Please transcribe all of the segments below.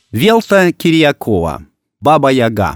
Велта Кирьякова. Баба-Яга.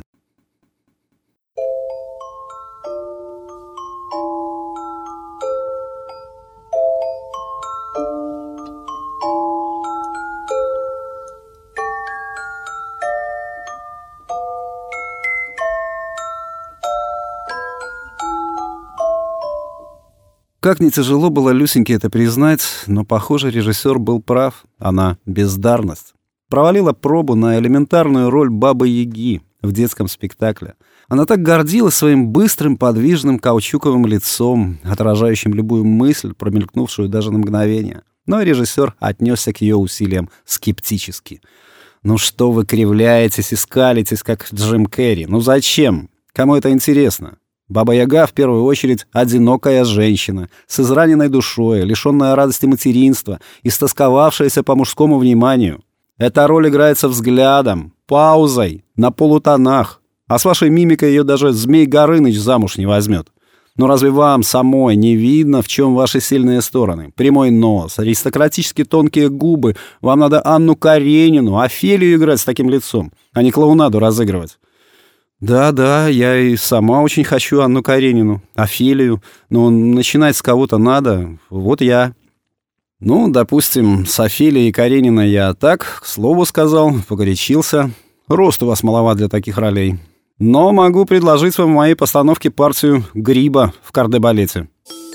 Как не тяжело было Люсеньке это признать, но, похоже, режиссер был прав. Она бездарность. Провалила пробу на элементарную роль Бабы-Яги в детском спектакле. Она так гордилась своим быстрым, подвижным, каучуковым лицом, отражающим любую мысль, промелькнувшую даже на мгновение. Но режиссер отнесся к ее усилиям скептически. «Ну что вы кривляетесь и скалитесь, как Джим Керри? Ну зачем? Кому это интересно? Баба-Яга, в первую очередь, одинокая женщина, с израненной душой, лишённая радости материнства, истосковавшаяся по мужскому вниманию. Эта роль играется взглядом, паузой, на полутонах. А с вашей мимикой ее даже Змей Горыныч замуж не возьмет. Но разве вам самой не видно, в чем ваши сильные стороны? Прямой нос, аристократически тонкие губы. Вам надо Анну Каренину, Офелию играть с таким лицом, а не клоунаду разыгрывать». «Да, я и сама очень хочу Анну Каренину, Офелию, но начинать с кого-то надо, вот я». «Ну, допустим, с Офелией и Карениной я так, к слову сказал, погорячился. Рост у вас маловат для таких ролей. Но могу предложить вам в моей постановке партию Гриба в кардебалете».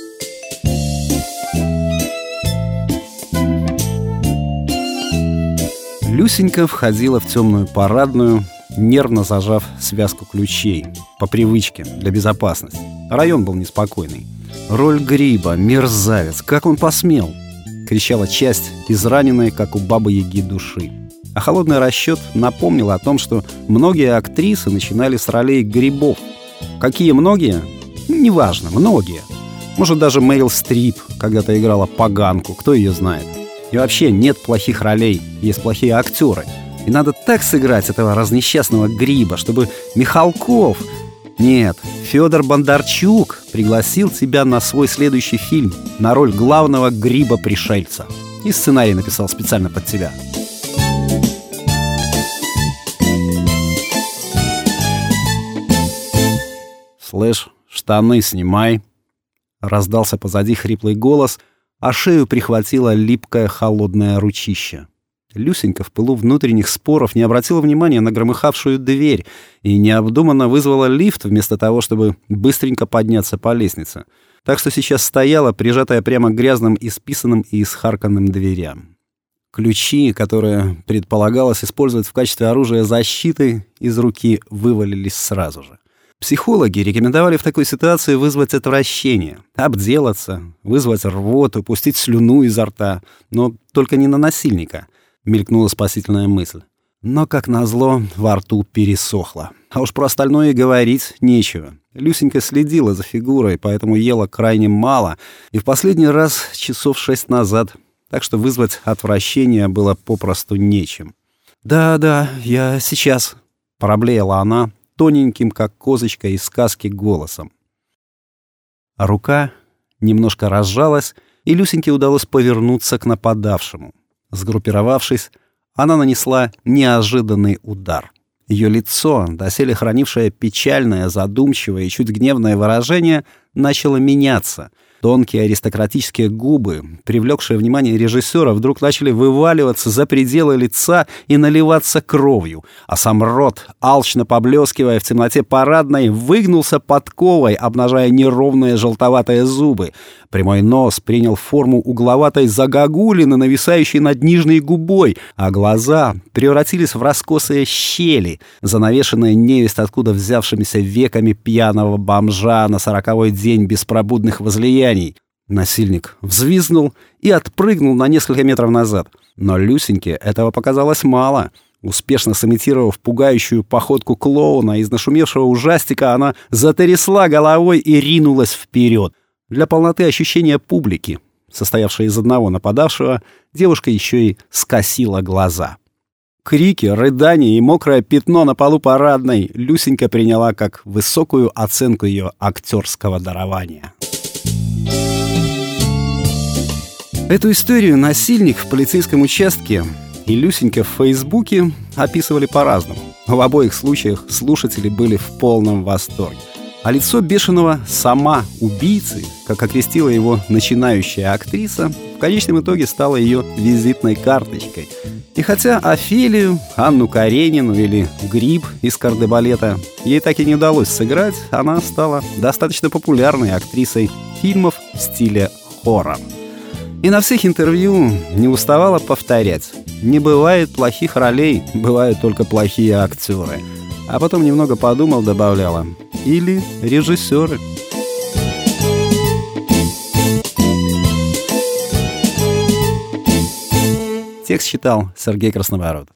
Люсенька входила в темную парадную, нервно зажав связку ключей. По привычке, для безопасности. Район был неспокойный. «Роль Гриба, мерзавец, как он посмел!» — кричала часть израненной, как у Бабы-Яги, души. А холодный расчет напомнил о том, что многие актрисы начинали с ролей грибов. Какие многие? Неважно, многие. Может, даже Мэрил Стрип когда-то играла поганку, кто ее знает. И вообще нет плохих ролей, есть плохие актеры. И надо так сыграть этого разнесчастного Гриба, чтобы Михалков... Нет, Федор Бондарчук пригласил тебя на свой следующий фильм, на роль главного Гриба-пришельца. И сценарий написал специально под тебя. «Слышь, штаны снимай!» Раздался позади хриплый голос, а шею прихватило липкое холодное ручище. Люсенька в пылу внутренних споров не обратила внимания на громыхавшую дверь и необдуманно вызвала лифт вместо того, чтобы быстренько подняться по лестнице. Так что сейчас стояла, прижатая прямо к грязным, исписанным и исхарканным дверям. Ключи, которые предполагалось использовать в качестве оружия защиты, из руки вывалились сразу же. Психологи рекомендовали в такой ситуации вызвать отвращение, обделаться, вызвать рвоту, пустить слюну изо рта, но только не на насильника. Мелькнула спасительная мысль. Но, как назло, во рту пересохло. А уж про остальное и говорить нечего. Люсенька следила за фигурой, поэтому ела крайне мало, и в последний раз часов 6 назад, так что вызвать отвращение было попросту нечем. «Да, я сейчас», — проблеяла она тоненьким, как козочка из сказки, голосом. А рука немножко разжалась, и Люсеньке удалось повернуться к нападавшему. Сгруппировавшись, она нанесла неожиданный удар. Ее лицо, доселе хранившее печальное, задумчивое и чуть гневное выражение, начало меняться. Тонкие аристократические губы, привлекшие внимание режиссера, вдруг начали вываливаться за пределы лица и наливаться кровью, а сам рот, алчно поблескивая в темноте парадной, выгнулся подковой, обнажая неровные желтоватые зубы. Прямой нос принял форму угловатой загогулины, нависающей над нижней губой, а глаза превратились в раскосые щели, занавешенные невесть откуда взявшимися веками пьяного бомжа на 40-й день беспробудных возлияний. Насильник взвизгнул и отпрыгнул на несколько метров назад. Но Люсеньке этого показалось мало. Успешно сымитировав пугающую походку клоуна из нашумевшего ужастика, она затрясла головой и ринулась вперед. Для полноты ощущения публики, состоявшей из одного нападавшего, девушка еще и скосила глаза. Крики, рыдания и мокрое пятно на полу парадной Люсенька приняла как высокую оценку ее актерского дарования. Эту историю насильник в полицейском участке и Люсенька в Фейсбуке описывали по-разному. В обоих случаях слушатели были в полном восторге. А лицо бешеного «сама-убийцы», как окрестила его начинающая актриса, в конечном итоге стало ее визитной карточкой. И хотя Офелию, Анну Каренину или Гриб из «Кардебалета» ей так и не удалось сыграть, она стала достаточно популярной актрисой фильмов в стиле хоррор. И на всех интервью не уставала повторять: не бывает плохих ролей, бывают только плохие актеры. А потом немного подумал, добавляла: или режиссеры. Текст читал Сергей Красноворот.